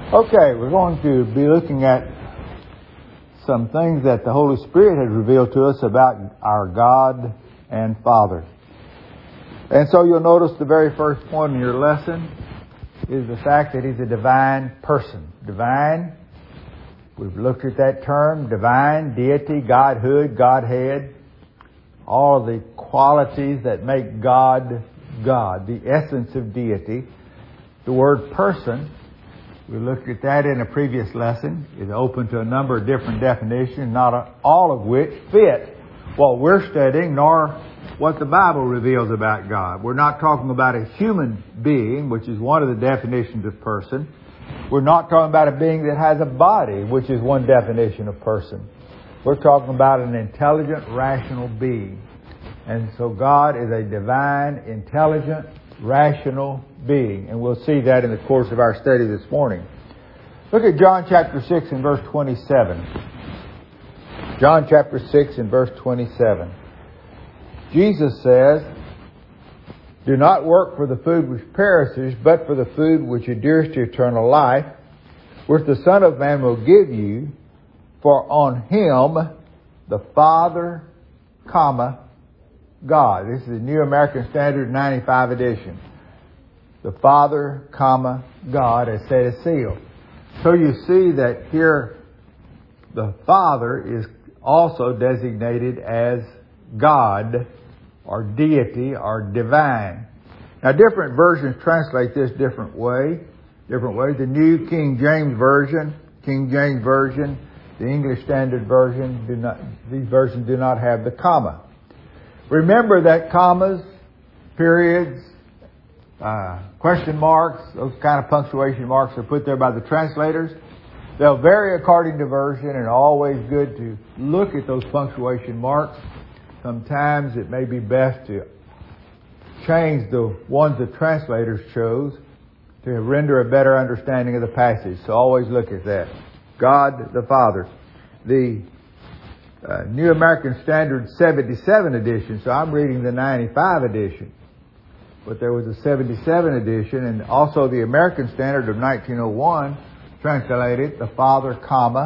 Okay, we're going to be looking at some things that the Holy Spirit has revealed to us about our God and Father. And so you'll notice the very first point in your lesson is the fact that He's a divine person. Divine, we've looked at that term, divine, deity, Godhood, Godhead, all of the qualities that make God, God, the essence of deity. The word person, we looked at that in a previous lesson, is open to a number of different definitions, not all of which fit what we're studying, nor what the Bible reveals about God. We're not talking about a human being, which is one of the definitions of person. We're not talking about a being that has a body, which is one definition of person. We're talking about an intelligent, rational being. And so God is a divine, intelligent, rational being. And we'll see that in the course of our study this morning. Look at John chapter 6 and verse 27. John chapter 6 and verse 27. Jesus says, "Do not work for the food which perishes, but for the food which endures to eternal life, which the Son of Man will give you, for on Him the Father, God." This is the New American Standard 95 edition. The Father, God has set a seal. So you see that here the Father is also designated as God or deity or divine. Now different versions translate this different ways. The New King James Version, the English Standard Version, these versions do not have the comma. Remember that commas, periods, question marks, those kind of punctuation marks are put there by the translators. They'll vary according to version, and always good to look at those punctuation marks. Sometimes it may be best to change the ones the translators chose to render a better understanding of the passage. So always look at that. God the Father. The New American Standard 77 edition, so I'm reading the 95 edition. But there was a 77 edition, and also the American Standard of 1901 translated the Father,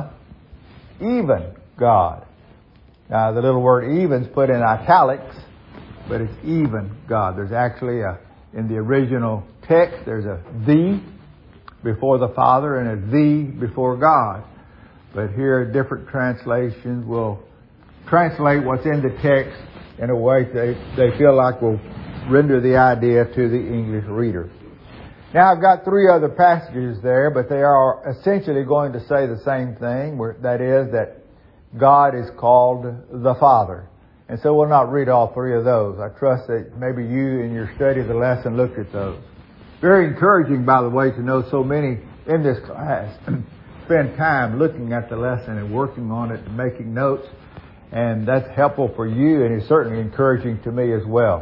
even God. Now the little word even's put in italics, but it's even God. There's actually in the original text, there's a "the" before the Father and a "the" before God. But here different translations will translate what's in the text in a way they feel like will render the idea to the English reader. Now I've got three other passages there, but they are essentially going to say the same thing, that is that God is called the Father. And so we'll not read all three of those. I trust that maybe you in your study of the lesson looked at those. Very encouraging, by the way, to know so many in this class spend time looking at the lesson and working on it and making notes. And that's helpful for you, and it's certainly encouraging to me as well.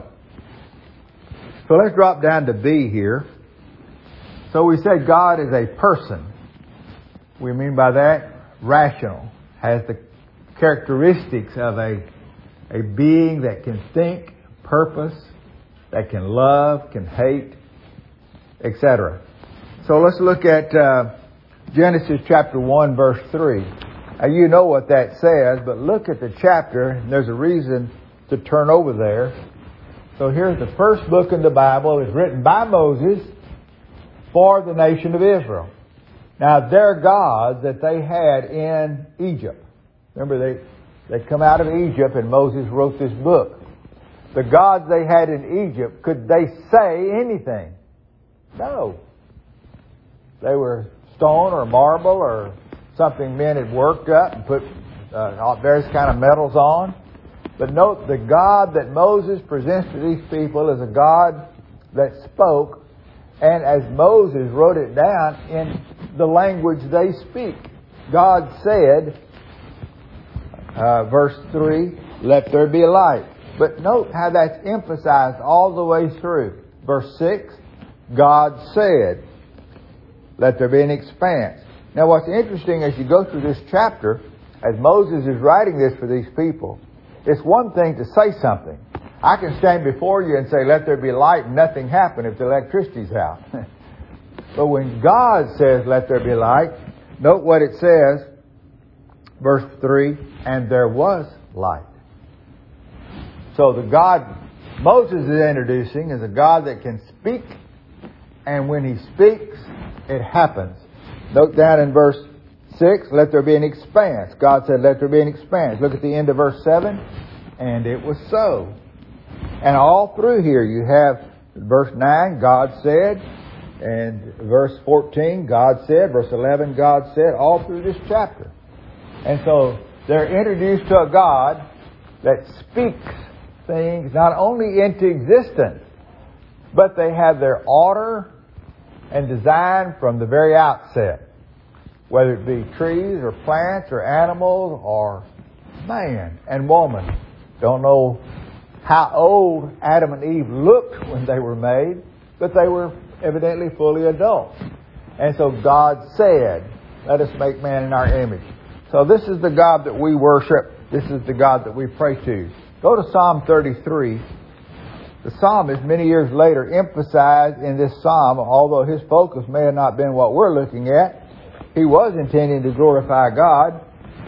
So let's drop down to B here. So we said God is a person. We mean by that rational, has the characteristics of a being that can think, purpose, that can love, can hate, etc. So let's look at Genesis chapter 1 verse 3. Now you know what that says, but look at the chapter, and there's a reason to turn over there. So here's the first book in the Bible. It's written by Moses for the nation of Israel. Now their gods that they had in Egypt. Remember they come out of Egypt and Moses wrote this book. The gods they had in Egypt, could they say anything? No. They were stone or marble or something men had worked up and put various kind of metals on. But note, the God that Moses presents to these people is a God that spoke, and as Moses wrote it down in the language they speak. God said, verse 3, "Let there be light." But note how that's emphasized all the way through. Verse 6, God said, "Let there be an expanse." Now what's interesting as you go through this chapter, as Moses is writing this for these people, it's one thing to say something. I can stand before you and say, "Let there be light," and nothing happen if the electricity's out. But when God says, let there be light, note what it says, verse 3, and there was light. So the God Moses is introducing is a God that can speak, and when He speaks, it happens. Note down in verse 6, let there be an expanse. God said, let there be an expanse. Look at the end of verse 7, and it was so. And all through here you have verse 9, God said, and verse 14, God said, verse 11, God said, all through this chapter. And so they're introduced to a God that speaks things not only into existence, but they have their order and design from the very outset. Whether it be trees or plants or animals or man and woman. Don't know how old Adam and Eve looked when they were made, but they were evidently fully adults. And so God said, let us make man in our image. So this is the God that we worship. This is the God that we pray to. Go to Psalm 33. The psalmist, many years later, emphasized in this psalm, although his focus may have not been what we're looking at, he was intending to glorify God.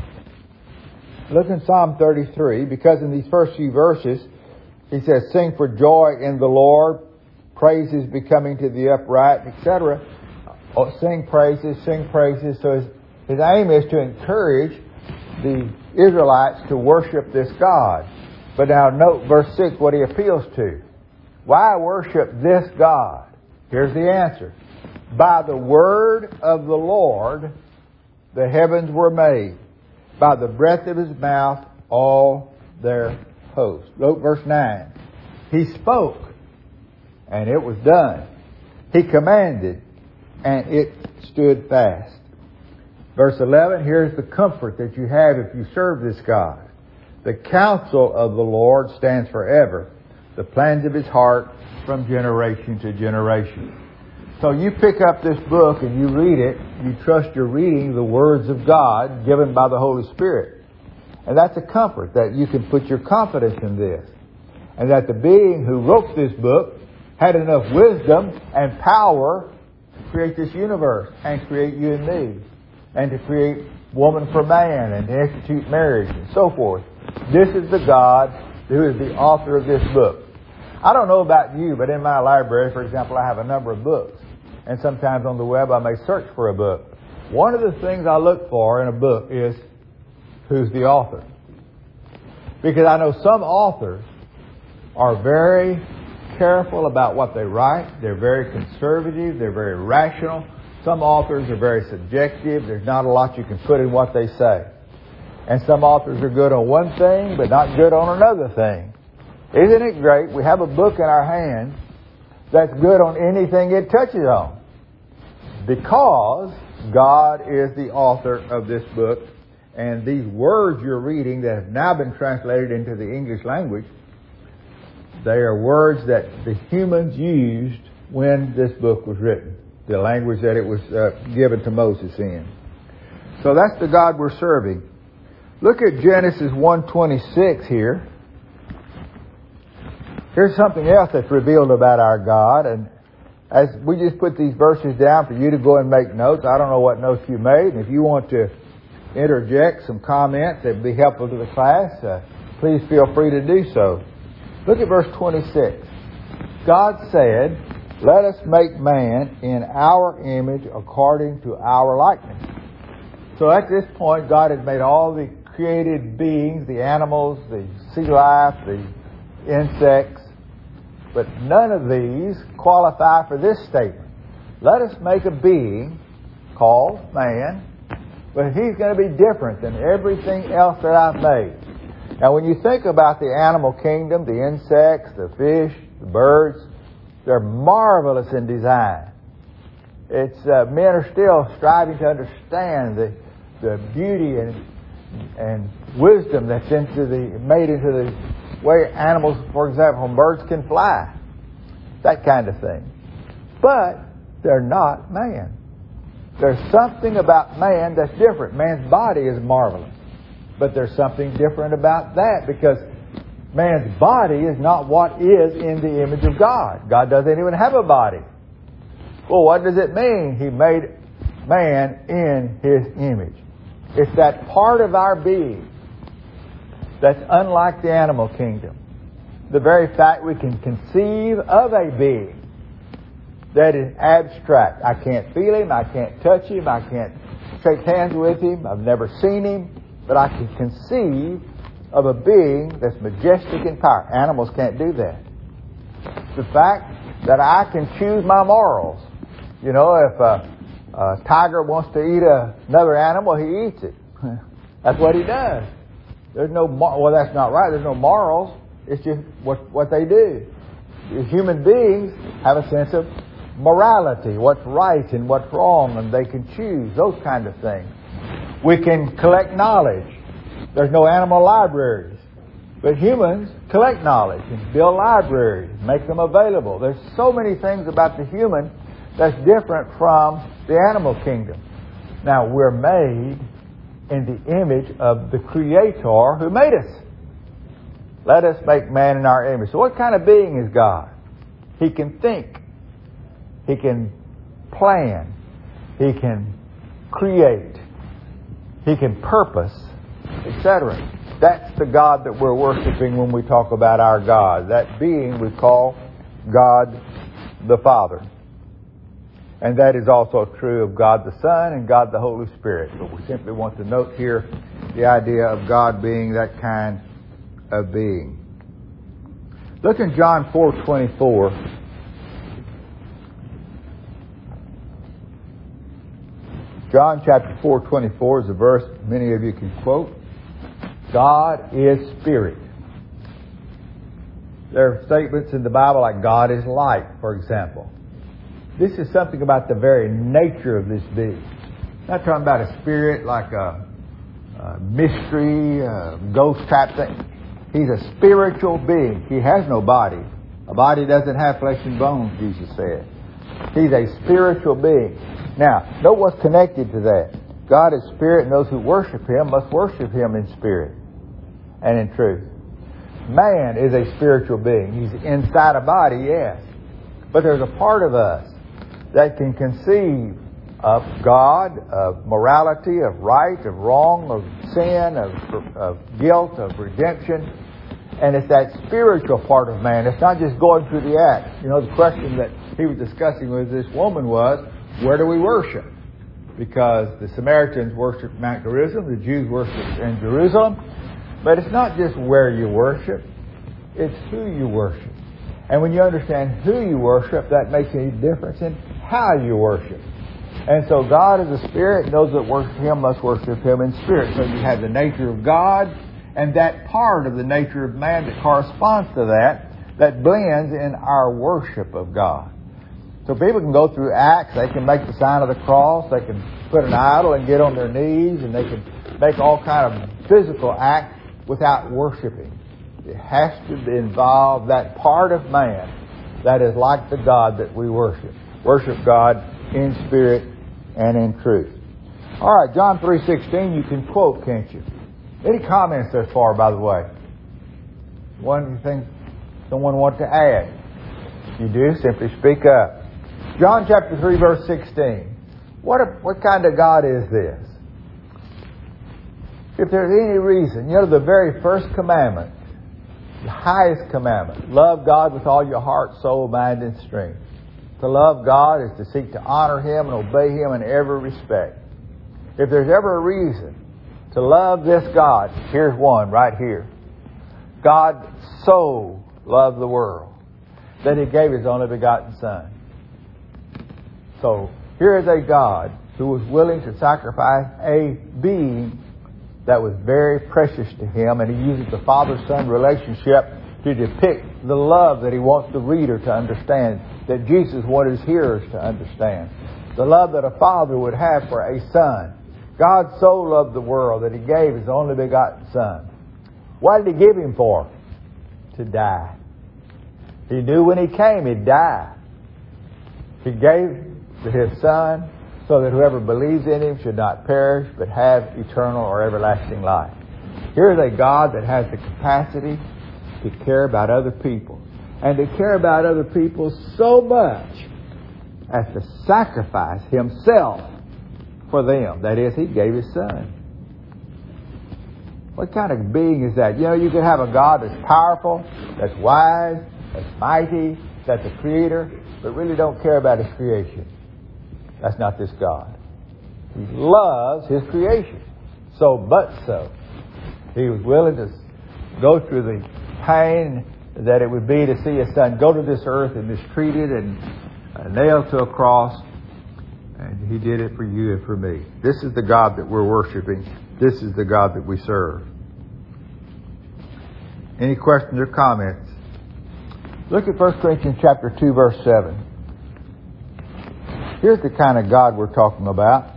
Look in Psalm 33, because in these first few verses, he says, sing for joy in the Lord, praises becoming to the upright, etc. Sing praises. So his aim is to encourage the Israelites to worship this God. But now note verse 6, what he appeals to. Why worship this God? Here's the answer. By the word of the Lord, the heavens were made. By the breath of His mouth, all their hosts. Look, verse 9. He spoke, and it was done. He commanded, and it stood fast. Verse 11, here's the comfort that you have if you serve this God. The counsel of the Lord stands forever, the plans of His heart from generation to generation. So you pick up this book and you read it, you trust you're reading the words of God given by the Holy Spirit. And that's a comfort, that you can put your confidence in this. And that the being who wrote this book had enough wisdom and power to create this universe and create you and me. And to create woman for man and to institute marriage and so forth. This is the God who is the author of this book. I don't know about you, but in my library, for example, I have a number of books. And sometimes on the web I may search for a book. One of the things I look for in a book is who's the author. Because I know some authors are very careful about what they write. They're very conservative. They're very rational. Some authors are very subjective. There's not a lot you can put in what they say. And some authors are good on one thing, but not good on another thing. Isn't it great? We have a book in our hands that's good on anything it touches on. Because God is the author of this book. And these words you're reading that have now been translated into the English language, they are words that the humans used when this book was written. The language that it was given to Moses in. So that's the God we're serving. Look at Genesis 1:26 here. Here's something else that's revealed about our God. And as we just put these verses down for you to go and make notes, I don't know what notes you made. And if you want to interject some comments that would be helpful to the class, please feel free to do so. Look at verse 26. God said, let us make man in our image according to our likeness. So at this point, God had made all the created beings, the animals, the sea life, the insects, but none of these qualify for this statement. Let us make a being called man, but he's going to be different than everything else that I've made. Now when you think about the animal kingdom, the insects, the fish, the birds, they're marvelous in design. It's men are still striving to understand the beauty and wisdom that's made into the way animals, for example, birds can fly. That kind of thing. But they're not man. There's something about man that's different. Man's body is marvelous. But there's something different about that because man's body is not what is in the image of God. God doesn't even have a body. Well, what does it mean? He made man in His image. It's that part of our being that's unlike the animal kingdom. The very fact we can conceive of a being that is abstract. I can't feel Him, I can't touch Him, I can't shake hands with Him, I've never seen Him, but I can conceive of a being that's majestic in power. Animals can't do that. The fact that I can choose my morals. You know, if a tiger wants to eat another animal, he eats it. That's what he does. There's no, well, that's not right. There's no morals. It's just what they do. Human beings have a sense of morality, what's right and what's wrong, and they can choose those kind of things. We can collect knowledge. There's no animal libraries. But humans collect knowledge and build libraries, make them available. There's so many things about the human that's different from the animal kingdom. Now, we're made in the image of the Creator who made us. Let us make man in our image. So what kind of being is God? He can think. He can plan. He can create. He can purpose, etc. That's the God that we're worshiping when we talk about our God. That being we call God the Father. And that is also true of God the Son and God the Holy Spirit. But we simply want to note here the idea of God being that kind of being. Look in John 4:24. John chapter 4:24 is a verse many of you can quote. God is Spirit. There are statements in the Bible like God is light, for example. This is something about the very nature of this being. I'm not talking about a spirit like a mystery, ghost type thing. He's a spiritual being. He has no body. A body doesn't have flesh and bones, Jesus said. He's a spiritual being. Now, note what's connected to that. God is Spirit, and those who worship Him must worship Him in spirit and in truth. Man is a spiritual being. He's inside a body, yes. But there's a part of us that can conceive of God, of morality, of right, of wrong, of sin, of guilt, of redemption. And it's that spiritual part of man. It's not just going through the act. You know, the question that he was discussing with this woman was, where do we worship? Because the Samaritans worshiped Mount Gerizim, the Jews worshiped in Jerusalem. But it's not just where you worship, it's who you worship. And when you understand who you worship, that makes a difference in how you worship. And so God is a Spirit, and those that worship Him must worship Him in spirit. So you have the nature of God and that part of the nature of man that corresponds to that blends in our worship of God. So people can go through acts, they can make the sign of the cross, they can put an idol and get on their knees, and they can make all kind of physical acts without worshiping. It has to involve that part of man that is like the God that we worship. Worship God in spirit and in truth. All right, John 3:16 you can quote, can't you? Any comments thus far, by the way? One you think someone want to add? If you do, simply speak up. John chapter 3, verse 16. What kind of God is this? If there's any reason, you know, the very first commandment, the highest commandment, love God with all your heart, soul, mind, and strength. To love God is to seek to honor Him and obey Him in every respect. If there's ever a reason to love this God, here's one right here. God so loved the world that He gave His only begotten Son. So here is a God who was willing to sacrifice a being that was very precious to Him, and He uses the Father-Son relationship to depict the love that He wants the reader to understand, that Jesus wanted His hearers to understand. The love that a father would have for a son. God so loved the world that He gave His only begotten Son. What did He give Him for? To die. He knew when He came, He'd die. He gave His Son so that whoever believes in Him should not perish but have eternal or everlasting life. Here's a God that has the capacity to care about other people. And to care about other people so much as to sacrifice Himself for them. That is, He gave His Son. What kind of being is that? You know, you could have a God that's powerful, that's wise, that's mighty, that's a creator, but really don't care about His creation. That's not this God. He loves His creation. So He was willing to go through the pain that it would be to see His Son go to this earth and mistreated and nailed to a cross. And He did it for you and for me. This is the God that we're worshiping. This is the God that we serve. Any questions or comments? Look at 1 Corinthians chapter 2, verse 7. Here's the kind of God we're talking about.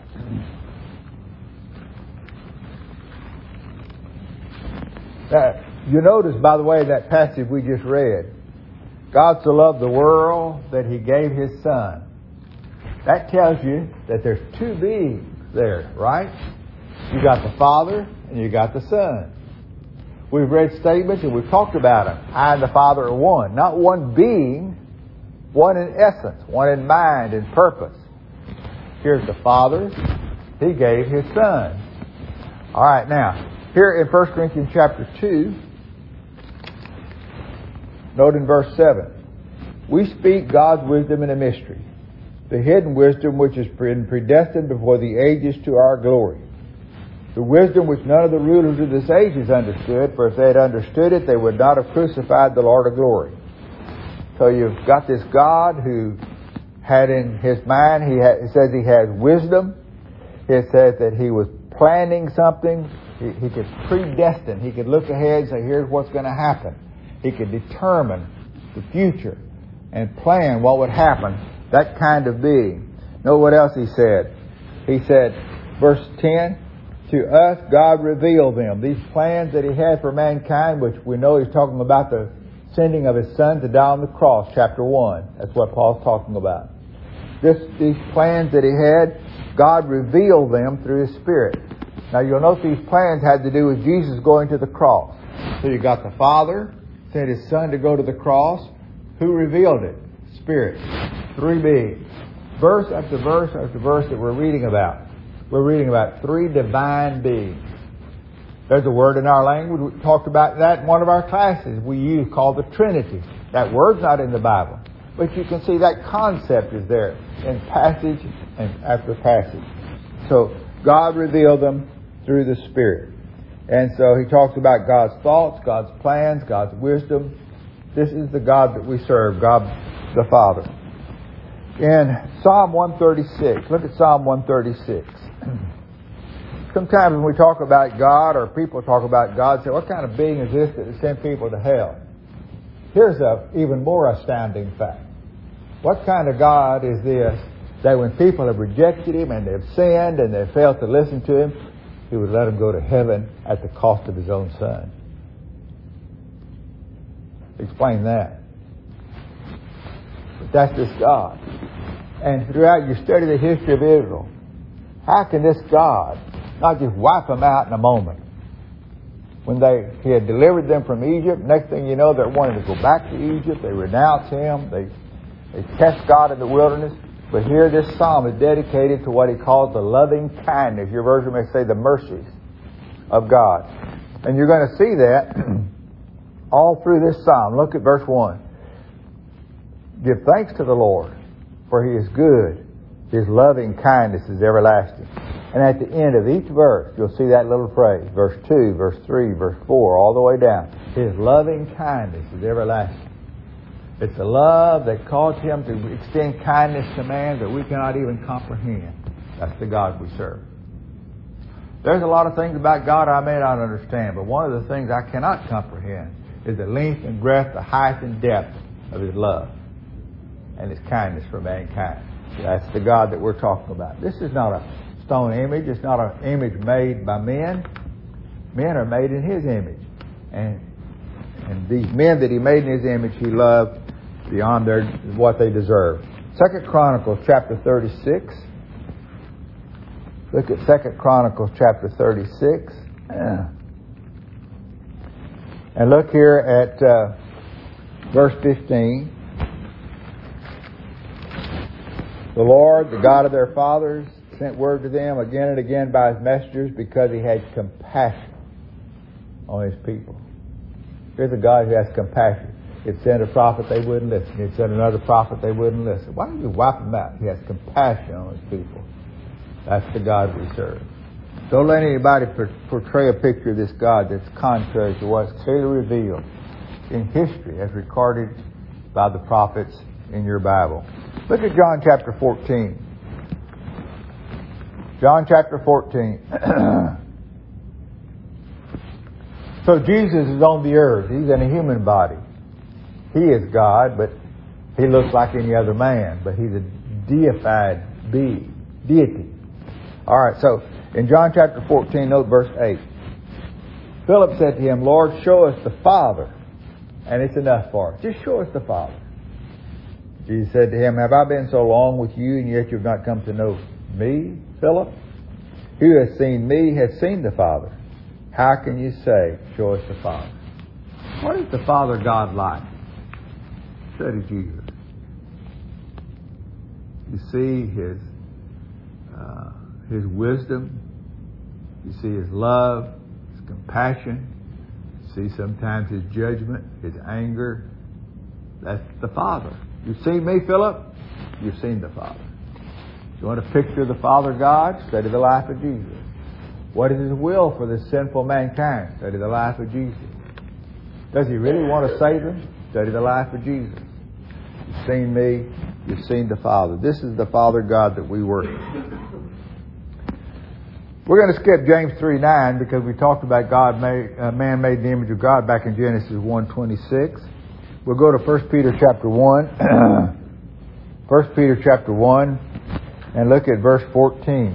You notice, by the way, that passage we just read. God so loved the world that He gave His Son. That tells you that there's two beings there, right? You got the Father and you got the Son. We've read statements and we've talked about them. I and the Father are one. Not one being, one in essence, one in mind and purpose. Here's the Father. He gave His Son. All right, now, here in 1 Corinthians chapter 2, note in verse 7, we speak God's wisdom in a mystery, the hidden wisdom which has been predestined before the ages to our glory. The wisdom which none of the rulers of this age has understood, for if they had understood it, they would not have crucified the Lord of glory. So you've got this God who had in His mind, it says He has wisdom. It says that He was planning something. He could predestine. He could look ahead and say, here's what's going to happen. He could determine the future and plan what would happen. That kind of being. Know what else He said? He said, verse 10, to us God revealed them. These plans that He had for mankind, which we know He's talking about the sending of His Son to die on the cross, chapter 1. That's what Paul's talking about. These plans that He had, God revealed them through His Spirit. Now you'll note these plans had to do with Jesus going to the cross. So you got the Father, sent His Son to go to the cross. Who revealed it? Spirit. Three beings. Verse after verse after verse that we're reading about. We're reading about three divine beings. There's a word in our language, we talked about that in one of our classes we use called the Trinity. That word's not in the Bible. But you can see that concept is there in passage and after passage. So God revealed them through the Spirit. And so He talks about God's thoughts, God's plans, God's wisdom. This is the God that we serve, God the Father. In Psalm 136, look at Psalm 136. Sometimes when we talk about God or people talk about God, say, what kind of being is this that has sent people to hell? Here's an even more astounding fact. What kind of God is this that when people have rejected Him and they've sinned and they've failed to listen to Him, He would let them go to heaven at the cost of His own Son? Explain that. But that's this God. And throughout you study the history of Israel, how can this God not just wipe them out in a moment? When He had delivered them from Egypt, next thing you know, they're wanting to go back to Egypt. They renounce Him. They test God in the wilderness. But here this psalm is dedicated to what he calls the loving kindness. Your version may say the mercies of God. And you're going to see that all through this psalm. Look at verse 1. Give thanks to the Lord, for He is good. His loving kindness is everlasting. And at the end of each verse, you'll see that little phrase. Verse 2, verse 3, verse 4, all the way down. His loving kindness is everlasting. It's a love that caused Him to extend kindness to man that we cannot even comprehend. That's the God we serve. There's a lot of things about God I may not understand, but one of the things I cannot comprehend is the length and breadth, the height and depth of His love and His kindness for mankind. That's the God that we're talking about. This is not a stone image. It's not an image made by men. Men are made in His image. And these men that He made in His image, He loved beyond what they deserve. 2 Chronicles chapter 36. Look at 2 Chronicles chapter 36. And look here at verse 15. The Lord, the God of their fathers, sent word to them again and again by His messengers because He had compassion on His people. Here's a God who has compassion. He'd send a prophet, they wouldn't listen. He'd send another prophet, they wouldn't listen. Why don't you wipe them out? He has compassion on His people. That's the God we serve. Don't let anybody portray a picture of this God that's contrary to what's clearly revealed in history as recorded by the prophets in your Bible. Look at John chapter 14. John chapter 14. So Jesus is on the earth. He's in a human body. He is God, but He looks like any other man. But He's a deified being, deity. All right, so in John chapter 14, note verse 8. Philip said to Him, Lord, show us the Father, and it's enough for us. Just show us the Father. Jesus said to him, have I been so long with you, and yet you've not come to know me, Philip? He who has seen me has seen the Father. How can you say, show us the Father? What is the Father God like? Study Jesus. You see His wisdom. You see His love, His compassion. You see sometimes His judgment, His anger. That's the Father. You've seen me, Philip? You've seen the Father. You want a picture of the Father God? Study the life of Jesus. What is His will for this sinful mankind? Study the life of Jesus. Does He really want to save them? Study the life of Jesus. You've seen me. You've seen the Father. This is the Father God that we worship. We're going to skip James 3:9 because we talked about man made in the image of God back in Genesis 1:26. We'll go to 1 Peter chapter 1. 1 Peter chapter 1 and look at verse 14.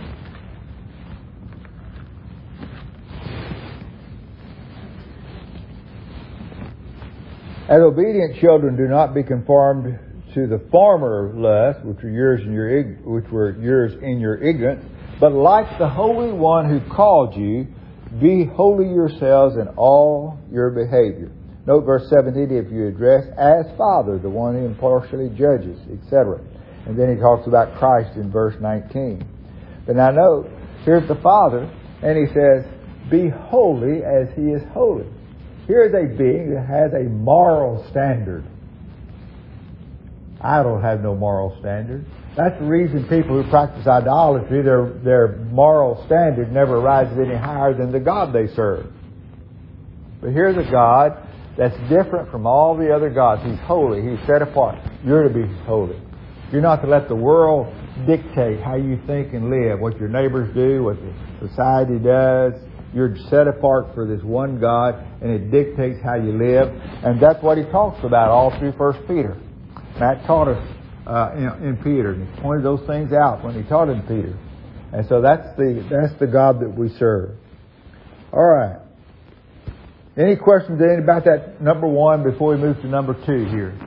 As obedient children, do not be conformed to the former lusts, which were yours in your ignorance, but like the Holy One who called you, be holy yourselves in all your behavior. Note verse 17, if you address as Father, the one who impartially judges, etc. And then he talks about Christ in verse 19. But now note, here's the Father, and he says, be holy as He is holy. Here is a being that has a moral standard. I don't have no moral standard. That's the reason people who practice idolatry, their moral standard never rises any higher than the God they serve. But here's a God that's different from all the other gods. He's holy. He's set apart. You're to be holy. You're not to let the world dictate how you think and live, what your neighbors do, what the society does. You're set apart for this one God, and it dictates how you live. And that's what he talks about all through 1 Peter. Matt taught us in Peter, and he pointed those things out when he taught in Peter. And so that's the God that we serve. All right. Any questions about that number 1 before we move to number 2 here?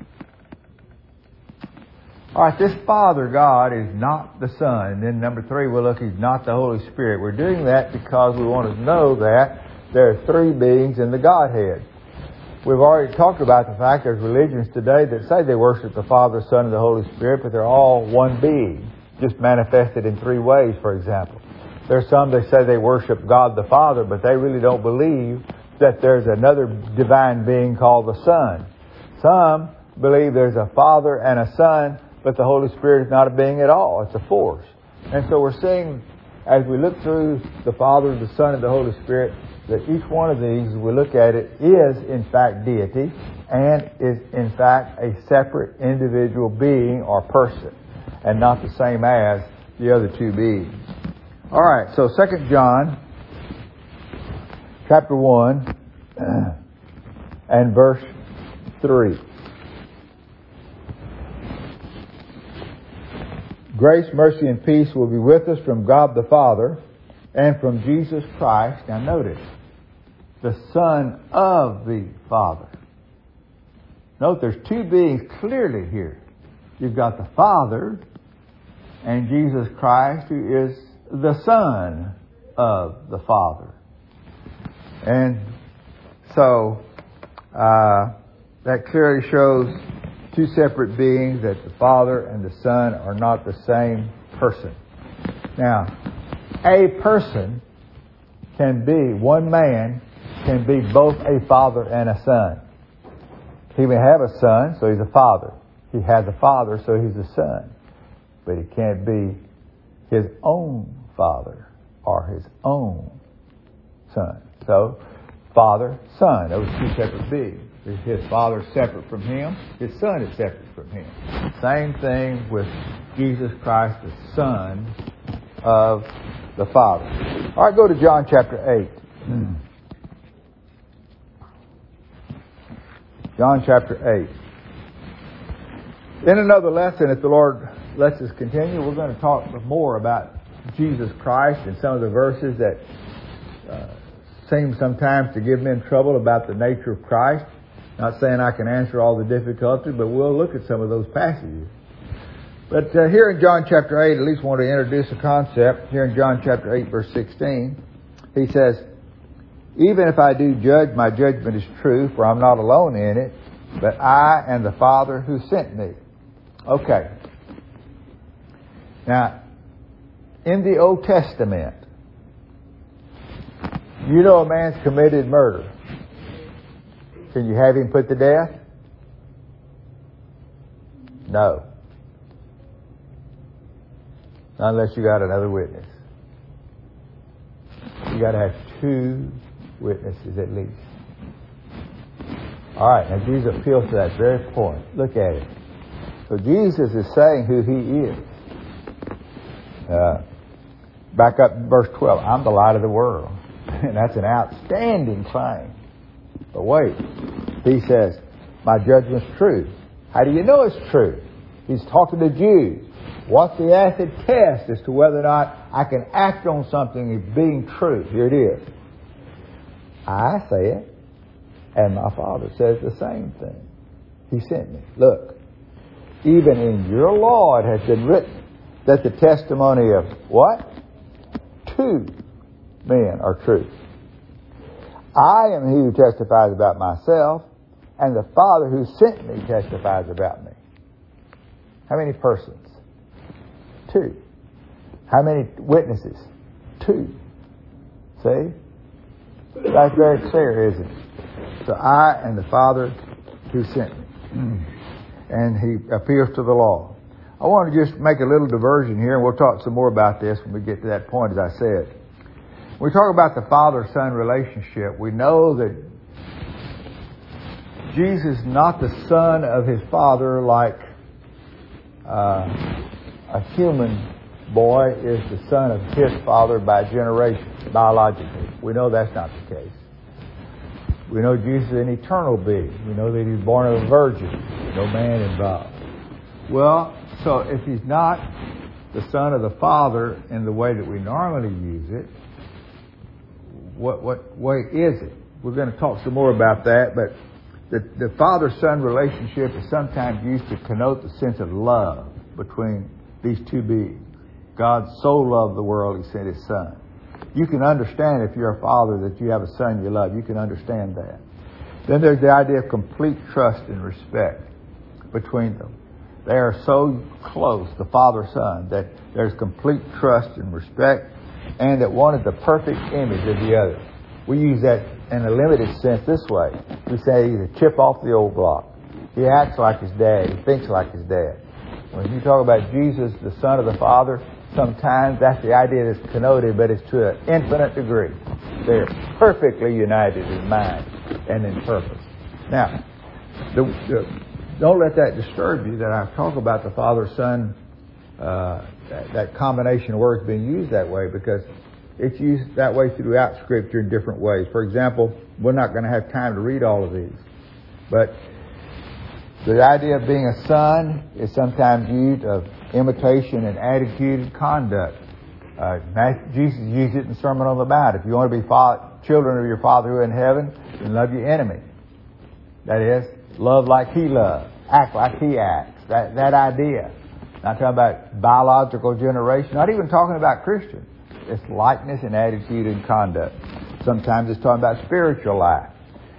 All right, this Father God is not the Son. And then number 3, we'll look, He's not the Holy Spirit. We're doing that because we want to know that there are 3 beings in the Godhead. We've already talked about the fact there's religions today that say they worship the Father, Son, and the Holy Spirit, but they're all one being, just manifested in 3 ways, for example. There's some that say they worship God the Father, but they really don't believe that there's another divine being called the Son. Some believe there's a Father and a Son, but the Holy Spirit is not a being at all. It's a force. And so we're seeing, as we look through the Father, the Son, and the Holy Spirit, that each one of these, as we look at it, is in fact deity and is in fact a separate individual being or person and not the same as the other 2 beings. All right, so 2 John chapter 1 and verse 3. Grace, mercy, and peace will be with us from God the Father and from Jesus Christ. Now notice, the Son of the Father. Note there's 2 beings clearly here. You've got the Father and Jesus Christ, who is the Son of the Father. And so that clearly shows two separate beings, that the Father and the Son are not the same person. Now, a person can be, one man can be both a father and a son. He may have a son, so he's a father. He has a father, so he's a son. But he can't be his own father or his own son. So, Father, Son, those two separate beings. His Father is separate from him. His Son is separate from him. Same thing with Jesus Christ, the Son of the Father. All right, go to John chapter 8. John chapter 8. In another lesson, if the Lord lets us continue, we're going to talk more about Jesus Christ and some of the verses that seem sometimes to give men trouble about the nature of Christ. Not saying I can answer all the difficulty, but we'll look at some of those passages. But here in John chapter 8, at least want to introduce a concept. Here in John chapter 8, verse 16, he says, "Even if I do judge, my judgment is true, for I'm not alone in it, but I and the Father who sent me." Okay. Now, in the Old Testament, you know a man's committed murder. Can you have him put to death? No. Unless you got another witness. You got to have two witnesses at least. All right, now Jesus appeals to that very point. Look at it. So Jesus is saying who he is. Back up in verse 12. I'm the light of the world. And that's an outstanding claim. But wait. He says, my judgment's true. How do you know it's true? He's talking to Jews. What's the acid test as to whether or not I can act on something as being true? Here it is. I say it, and my Father says the same thing. He sent me. Look, even in your law it has been written that the testimony of what? Two men are true. I am he who testifies about myself, and the Father who sent me testifies about me. How many persons? Two. How many witnesses? Two. See? That's very clear, isn't it? So I and the Father who sent me. And he appeals to the law. I want to just make a little diversion here, and we'll talk some more about this when we get to that point, as I said. When we talk about the Father-Son relationship, we know that Jesus is not the Son of his Father like a human boy is the son of his father by generation, biologically. We know that's not the case. We know Jesus is an eternal being. We know that he's born of a virgin. No man involved. Well, so if he's not the Son of the Father in the way that we normally use it, what way is it? We're going to talk some more about that, but the Father-Son relationship is sometimes used to connote the sense of love between these two beings. God so loved the world, he sent his Son. You can understand if you're a father that you have a son you love. You can understand that. Then there's the idea of complete trust and respect between them. They are so close, the Father-Son, that there's complete trust and respect, and that one is the perfect image of the other. We use that in a limited sense this way. We say he's a chip off the old block. He acts like his dad. He thinks like his dad. When you talk about Jesus, the Son of the Father, sometimes that's the idea that's connoted, but it's to an infinite degree. They're perfectly united in mind and in purpose. Now, don't let that disturb you that I talk about the Father-Son, that combination of words being used that way, because it's used that way throughout Scripture in different ways. For example, we're not going to have time to read all of these, but the idea of being a son is sometimes used of imitation and attitude and conduct. Jesus used it in the Sermon on the Mount. If you want to be children of your Father who is in heaven, then love your enemy. That is, love like he loves, act like he acts. That idea. Not talking about biological generation, not even talking about Christians. It's likeness in attitude and conduct. Sometimes it's talking about spiritual life.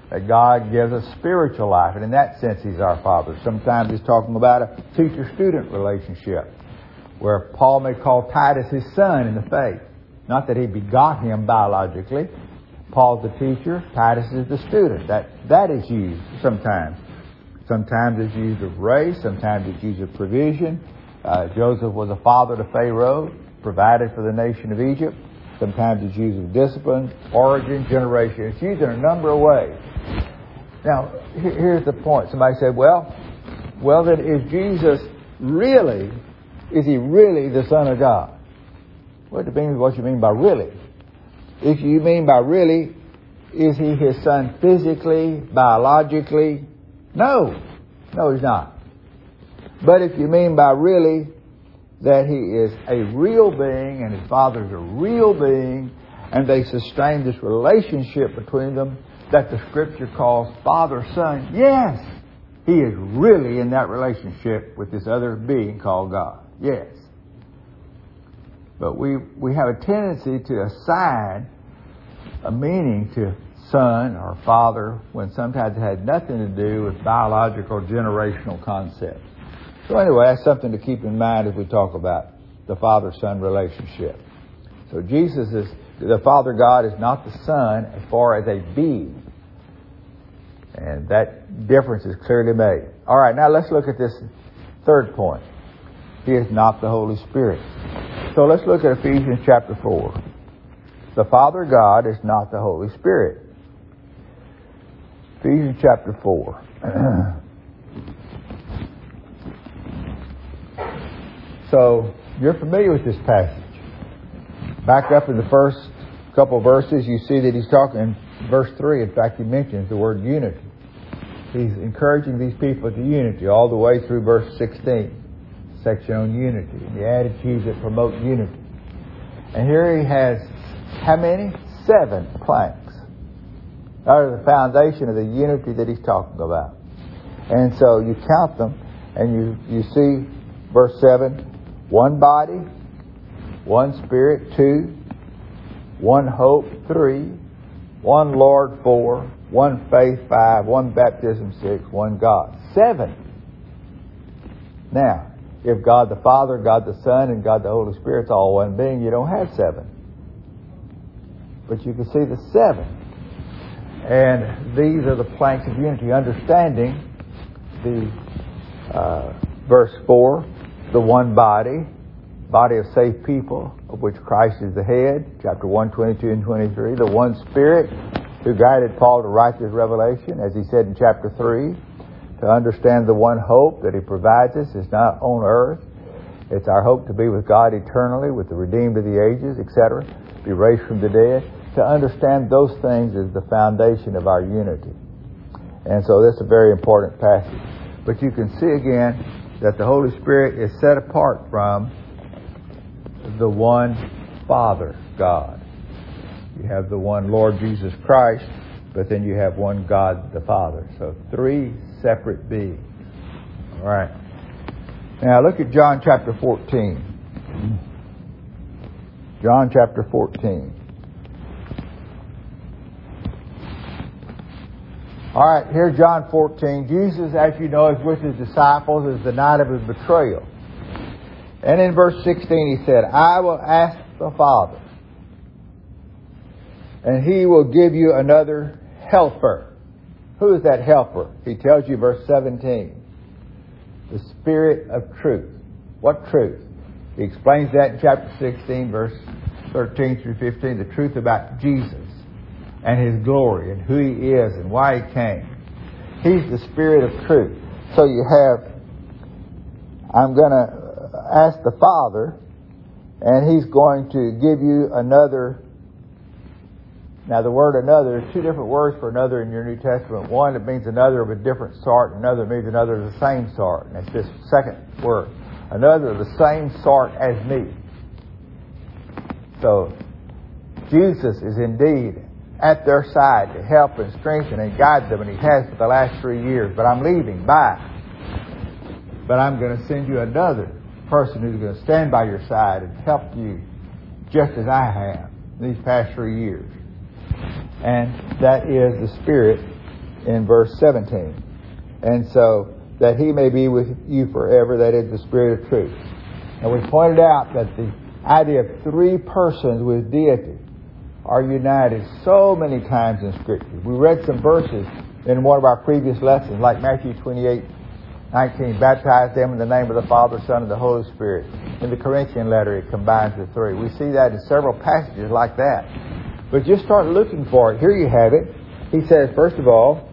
that God gives us spiritual life, and in that sense He's our Father. Sometimes He's talking about a teacher-student relationship, where Paul may call Titus his son in the faith. Not that he begot him biologically. Paul's the teacher, Titus is the student. That is used sometimes. Sometimes it's used of race, sometimes it's used of provision. Joseph was a father to Pharaoh, provided for the nation of Egypt. Sometimes it's used of discipline, origin, generation. It's used in a number of ways. Now, here's the point. Somebody said, well, then is he really the Son of God? Well, it depends what you mean by really. If you mean by really, is He His Son physically, biologically? No, He's not. But if you mean by really that He is a real being and His Father is a real being and they sustain this relationship between them that the Scripture calls Father-Son, yes, He is really in that relationship with this other being called God. Yes. But we have a tendency to assign a meaning to Son or Father when sometimes it had nothing to do with biological or generational concepts. So anyway, that's something to keep in mind as we talk about the Father-Son relationship. So the Father God is not the Son as far as a being. And that difference is clearly made. All right, now let's look at this third point. He is not the Holy Spirit. So let's look at Ephesians chapter 4. The Father God is not the Holy Spirit. Ephesians chapter 4. So, you're familiar with this passage. Back up in the first couple of verses, you see that he's talking, in verse 3, in fact, he mentions the word unity. He's encouraging these people to unity all the way through verse 16. Section on unity and the attitudes that promote unity. And here he has how many? 7 planks. That are the foundation of the unity that he's talking about. And so you count them and you see verse 7, one body, one Spirit, 2, one hope, 3, one Lord, 4, one faith, 5, one baptism, 6, one God, 7. Now, if God the Father, God the Son, and God the Holy Spirit's all one being, you don't have 7. But you can see the 7. And these are the planks of unity. Understanding the verse 4, the one body of saved people, of which Christ is the head, chapter 1, 22 and 23. The one Spirit who guided Paul to write this revelation, as he said in chapter 3. To understand the one hope that He provides us is not on earth. It's our hope to be with God eternally, with the redeemed of the ages, etc., be raised from the dead. To understand those things is the foundation of our unity. And so this is a very important passage. But you can see again that the Holy Spirit is set apart from the one Father, God. You have the one Lord Jesus Christ, but then you have one God the Father. So 3 separate beings. All right. Now look at John chapter 14. John chapter 14. All right, here John 14. Jesus, as you know, is with His disciples as the night of His betrayal. And in verse 16 He said, I will ask the Father, and He will give you another helper. Who is that helper? He tells you, verse 17. The Spirit of truth. What truth? He explains that in chapter 16, verse 13 through 15. The truth about Jesus and His glory and who He is and why He came. He's the Spirit of truth. So you have, I'm going to ask the Father, and He's going to give you another. Now the word another, there's 2 different words for another in your New Testament. One, it means another of a different sort. Another means another of the same sort. And it's this second word. Another of the same sort as me. So, Jesus is indeed at their side to help and strengthen and guide them. And He has for the last 3 years. But I'm leaving. Bye. But I'm going to send you another person who's going to stand by your side and help you just as I have these past 3 years. And that is the Spirit in verse 17. And so, that he may be with you forever, that is the Spirit of truth. And we pointed out that the idea of three persons with deity are united so many times in Scripture. We read some verses in one of our previous lessons, like Matthew 28:19, baptize them in the name of the Father, Son, and the Holy Spirit. In the Corinthian letter, it combines the three. We see that in several passages like that. But just start looking for it. Here you have it. He says, first of all,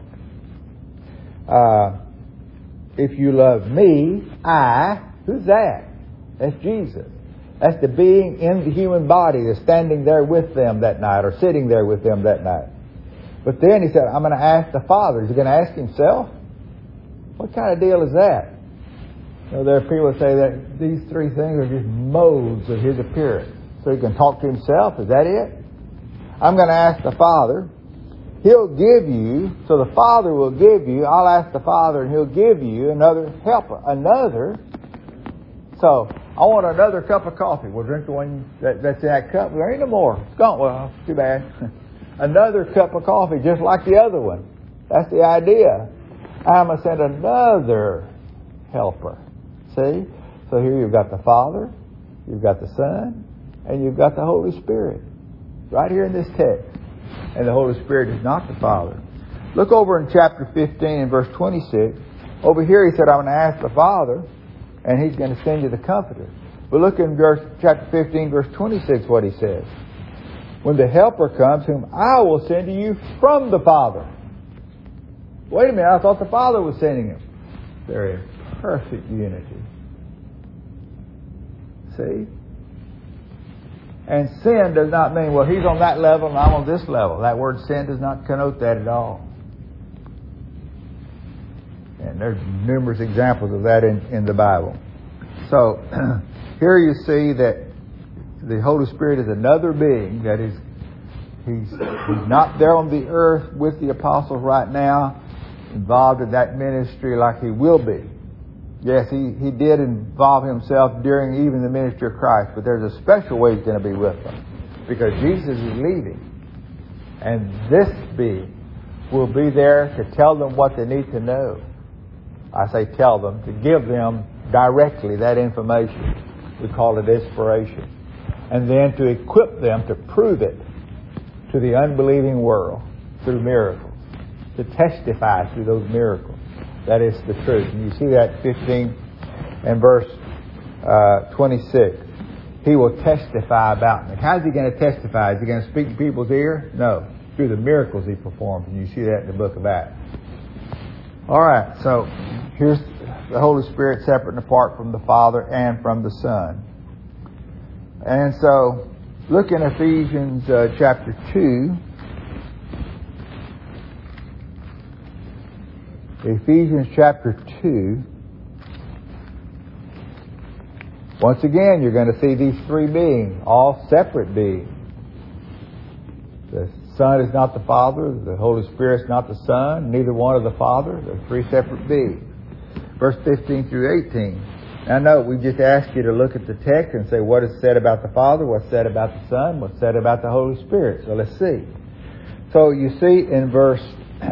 if you love me, who's that? That's Jesus. That's the being in the human body that's standing there with them that night or sitting there with them that night. But then he said, I'm going to ask the Father. Is he going to ask himself? What kind of deal is that? You know, there are people that say that these three things are just modes of his appearance. So he can talk to himself. Is that it? I'm going to ask the Father. He'll give you, so the Father will give you. I'll ask the Father and He'll give you another helper. So, I want another cup of coffee. We'll drink the one that's in that cup. There ain't no more. It's gone. Well, too bad. Another cup of coffee just like the other one. That's the idea. I'm going to send another helper. See? So here you've got the Father, you've got the Son, and you've got the Holy Spirit. Right here in this text. And the Holy Spirit is not the Father. Look over in chapter 15 and verse 26. Over here he said, I'm going to ask the Father, and He's going to send you the Comforter. But look in chapter 15, verse 26, what He says. When the Helper comes, whom I will send to you from the Father. Wait a minute, I thought the Father was sending Him. They're in perfect unity. See? And sin does not mean, well, He's on that level and I'm on this level. That word sin does not connote that at all. And there's numerous examples of that in the Bible. So, here you see that the Holy Spirit is another being. That is, He's not there on the earth with the apostles right now, involved in that ministry like He will be. Yes, he did involve Himself during even the ministry of Christ, but there's a special way He's going to be with them, because Jesus is leaving. And this being will be there to tell them what they need to know. I say tell them, to give them directly that information. We call it inspiration. And then to equip them to prove it to the unbelieving world through miracles, to testify through those miracles. That is the truth. And you see that 15 and verse 26. He will testify about me. How's He going to testify? Is He going to speak to people's ear? No. Through the miracles He performs. And you see that in the book of Acts. All right. So here's the Holy Spirit separate and apart from the Father and from the Son. And so look in Ephesians chapter 2. Ephesians chapter 2. Once again, you're going to see these three beings, all separate beings. The Son is not the Father, the Holy Spirit is not the Son, neither one of the Father. They're three separate beings. Verse 15 through 18. Now note, we just asked you to look at the text and say what is said about the Father, what's said about the Son, what's said about the Holy Spirit. So let's see. So you see in verse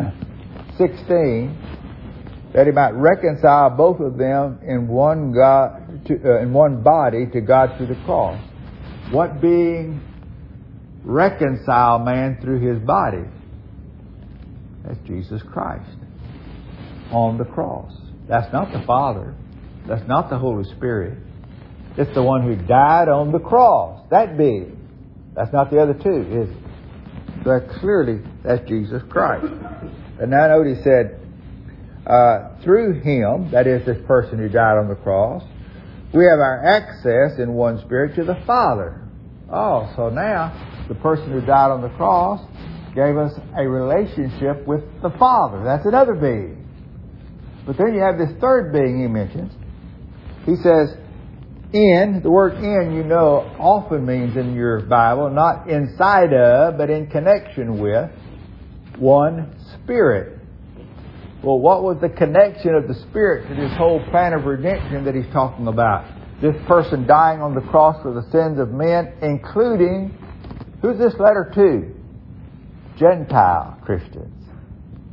16, that He might reconcile both of them in one body to God through the cross. What being reconcile man through His body? That's Jesus Christ on the cross. That's not the Father. That's not the Holy Spirit. It's the one who died on the cross. That being. That's not the other two, is it? So clearly, that's Jesus Christ. And now note He said, through Him, that is this person who died on the cross, we have our access in one Spirit to the Father. Oh, so now the person who died on the cross gave us a relationship with the Father. That's another being. But then you have this third being He mentions. He says, in, the word in, you know, often means in your Bible, not inside of, but in connection with one Spirit. Well, what was the connection of the Spirit to this whole plan of redemption that He's talking about? This person dying on the cross for the sins of men, including, who's this letter to? Gentile Christians.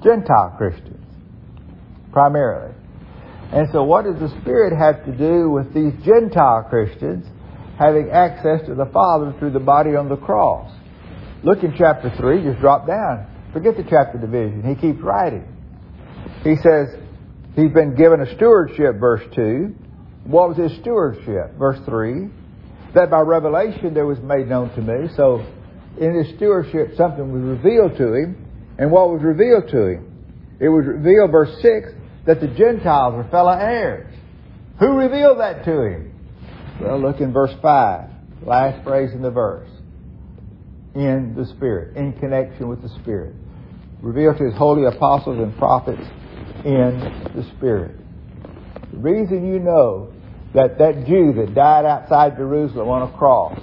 Gentile Christians, primarily. And so what does the Spirit have to do with these Gentile Christians having access to the Father through the body on the cross? Look in chapter 3, just drop down. Forget the chapter division. He keeps writing. He says he's been given a stewardship, verse 2. What was his stewardship? Verse 3. That by revelation there was made known to me. So in his stewardship something was revealed to him. And what was revealed to him? It was revealed, verse 6, that the Gentiles were fellow heirs. Who revealed that to him? Well, look in verse 5. Last phrase in the verse. In the Spirit. In connection with the Spirit. Revealed to his holy apostles and prophets in the Spirit. The reason you know that Jew that died outside Jerusalem on a cross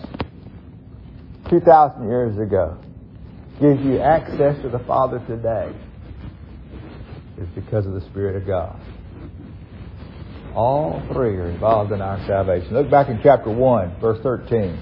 2,000 years ago gives you access to the Father today is because of the Spirit of God. All three are involved in our salvation. Look back in chapter 1, verse 13.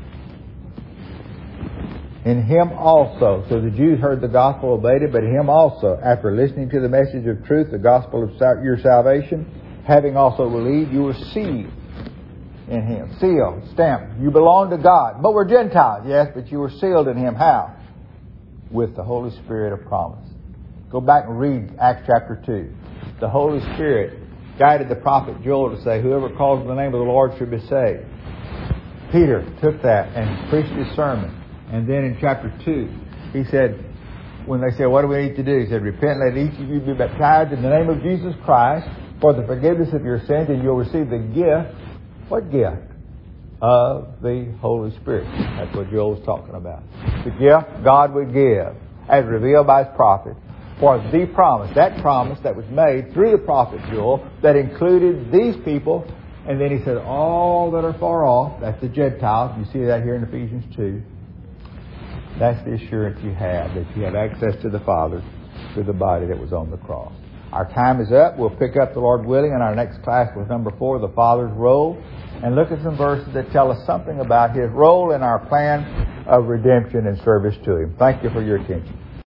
In Him also, so the Jews heard the gospel, obeyed it, but in Him also, after listening to the message of truth, the gospel of your salvation, having also believed, you were sealed in Him. Sealed, stamped. You belong to God. But we're Gentiles, yes, but you were sealed in Him. How? With the Holy Spirit of promise. Go back and read Acts chapter 2. The Holy Spirit guided the prophet Joel to say, whoever calls on the name of the Lord should be saved. Peter took that and preached his sermon. And then in chapter 2, he said, when they said, what do we need to do? He said, repent, let each of you be baptized in the name of Jesus Christ for the forgiveness of your sins, and you'll receive the gift. What gift? Of the Holy Spirit. That's what Joel was talking about. The gift God would give as revealed by His prophet for the promise. That promise that was made through the prophet Joel that included these people. And then he said, all that are far off, that's the Gentiles. You see that here in Ephesians 2. That's the assurance you have, that you have access to the Father through the body that was on the cross. Our time is up. We'll pick up, the Lord willing, in our next class with number 4, the Father's role, and look at some verses that tell us something about His role in our plan of redemption and service to Him. Thank you for your attention.